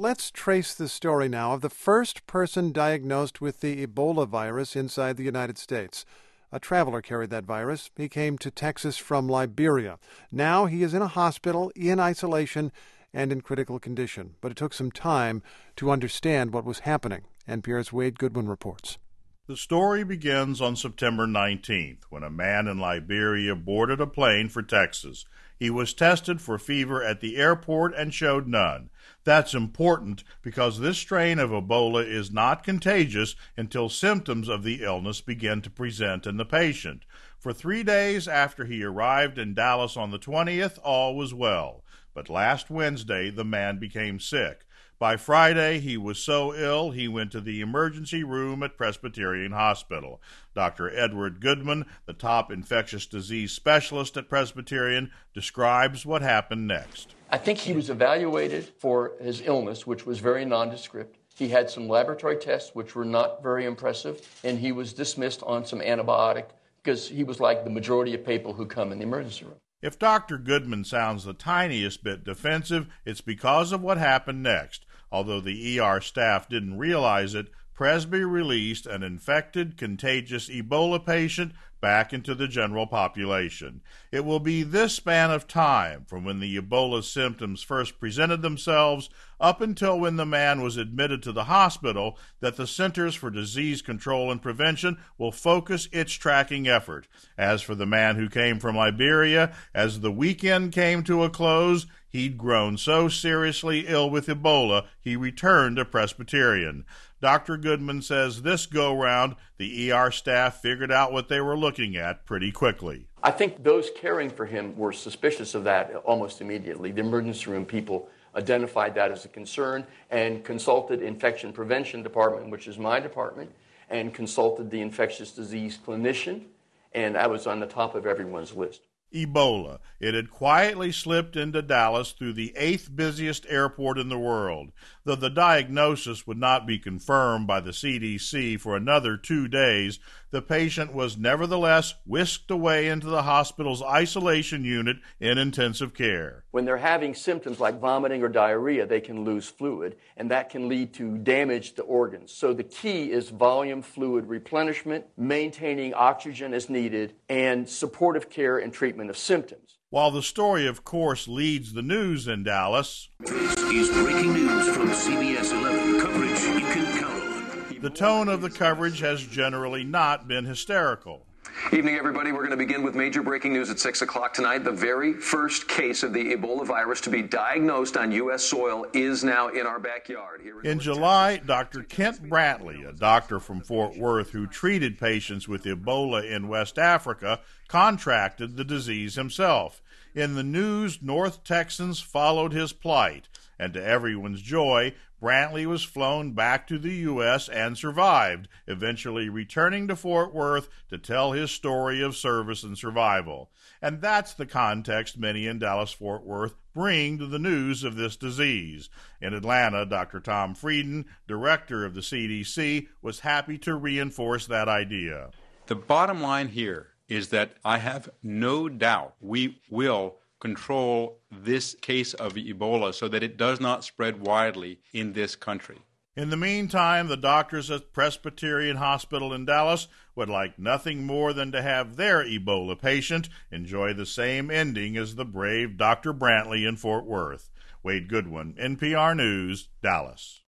let's trace the story now of the first person diagnosed with the Ebola virus inside the United States. A traveler carried that virus. He came to Texas from Liberia. Now he is in a hospital, in isolation, and in critical condition. But it took some time to understand what was happening. NPR's Wade Goodwin reports. The story begins on September 19th, when a man in Liberia boarded a plane for Texas. He was tested for fever at the airport and showed none. That's important because this strain of Ebola is not contagious until symptoms of the illness begin to present in the patient. For 3 days after he arrived in Dallas on the 20th, all was well. But last Wednesday, the man became sick. By Friday, he was so ill he went to the emergency room at Presbyterian Hospital. Dr. Edward Goodman, the top infectious disease specialist at Presbyterian, describes what happened next. I think he was evaluated for his illness, which was very nondescript. He had some laboratory tests, which were not very impressive, and he was dismissed on some antibiotic because he was like the majority of people who come in the emergency room. If Dr. Goodman sounds the tiniest bit defensive, it's because of what happened next. Although the ER staff didn't realize it, Presby released an infected, contagious Ebola patient back into the general population. It will be this span of time, from when the Ebola symptoms first presented themselves up until when the man was admitted to the hospital, that the Centers for Disease Control and Prevention will focus its tracking effort. As for the man who came from Liberia, as the weekend came to a close, he'd grown so seriously ill with Ebola, he returned to Presbyterian. Dr. Goodman says this go-round, the ER staff figured out what they were looking at pretty quickly. I think those caring for him were suspicious of that almost immediately. The emergency room people identified that as a concern and consulted Infection Prevention Department, which is my department, and consulted the infectious disease clinician, and I was on the top of everyone's list. Ebola. It had quietly slipped into Dallas through the 8th busiest airport in the world. Though the diagnosis would not be confirmed by the CDC for another 2 days, the patient was nevertheless whisked away into the hospital's isolation unit in intensive care. When they're having symptoms like vomiting or diarrhea, they can lose fluid, and that can lead to damage to organs. So the key is volume fluid replenishment, maintaining oxygen as needed, and supportive care and treatment of symptoms. While the story, of course, leads the news in Dallas, This is breaking news from CBS 11, coverage you can count on. the tone of the coverage has generally not been hysterical. Evening, everybody. We're going to begin with major breaking news at 6 o'clock tonight. The very first case of the Ebola virus to be diagnosed on U.S. soil is now in our backyard. In July, Dr. Kent Brantley, a doctor from Fort Worth who treated patients with Ebola in West Africa, contracted the disease himself. In the news, North Texans followed his plight, and to everyone's joy, Brantley was flown back to the U.S. and survived, eventually returning to Fort Worth to tell his story of service and survival. And that's the context many in Dallas-Fort Worth bring to the news of this disease. In Atlanta, Dr. Tom Frieden, director of the CDC, was happy to reinforce that idea. The bottom line here is that I have no doubt we will control this case of Ebola so that it does not spread widely in this country. In the meantime, the doctors at Presbyterian Hospital in Dallas would like nothing more than to have their Ebola patient enjoy the same ending as the brave Dr. Brantley in Fort Worth. Wade Goodwin, NPR News, Dallas.